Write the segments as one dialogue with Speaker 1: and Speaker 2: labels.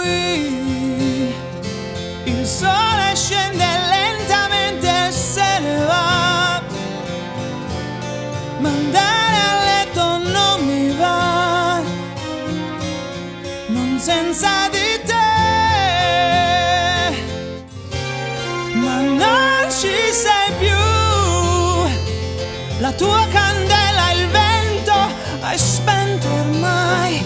Speaker 1: qui. Il sole scende lentamente e se ne va, ma andare a letto non mi va, non senza di te. Ma non ci sei più, la tua candela il vento hai spento ormai.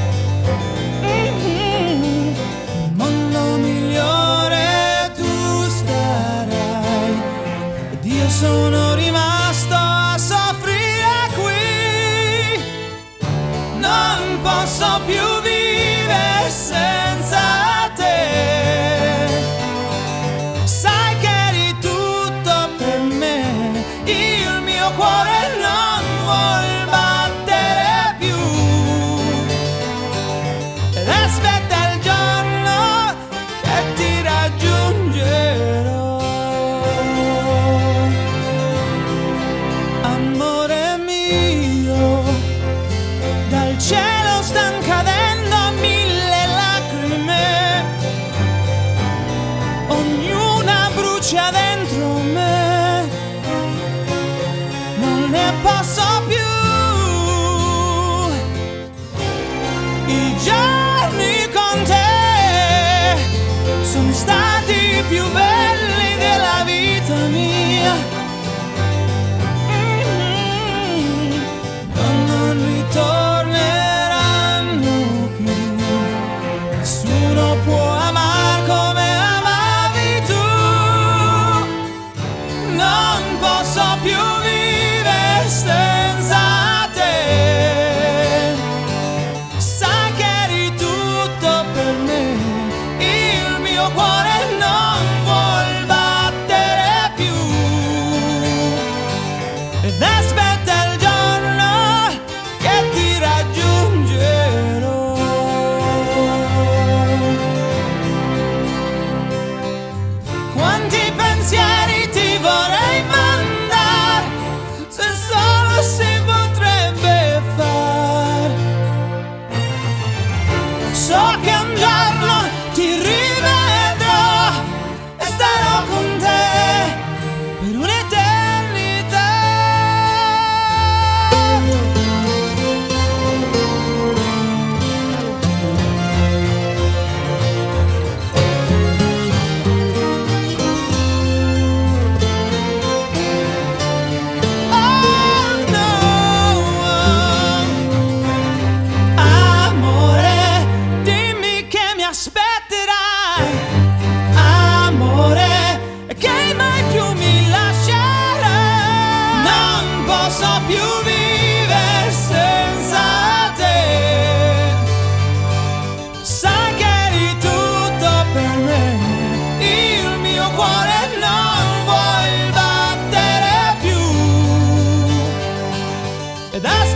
Speaker 1: Un mondo migliore tu starai, ed io sono rimasto a soffrire qui. Non posso più vivere senza te. Sai che eri tutto per me, il mio cuore non vuol battere più. Ed aspetta il giorno che ti raggiungerò. Amore mio, dal cielo stan cadendo mille lacrime, ognuna brucia dentro me, non ne posso più. I giorni con te sono stati più belli della vita mia. Non ritorneranno più. Nessuno può amare come amavi tu. Non posso più vivere senza te. Sai che eri tutto per me, il mio cuore non vuol battere più. Ed aspetta il giorno che ti raggiungerò. Quanti pensieri ti vorrei mandare, se solo si potrebbe far. So che un giorno ti rivedrò e starò con te per un'eternità. Oh no, amore, dimmi che mi aspetterai. Amore, che mai più mi lascerai. Non posso più vivere senza te. Sai che eri tutto per me, il mio cuore non vuol battere più. Ed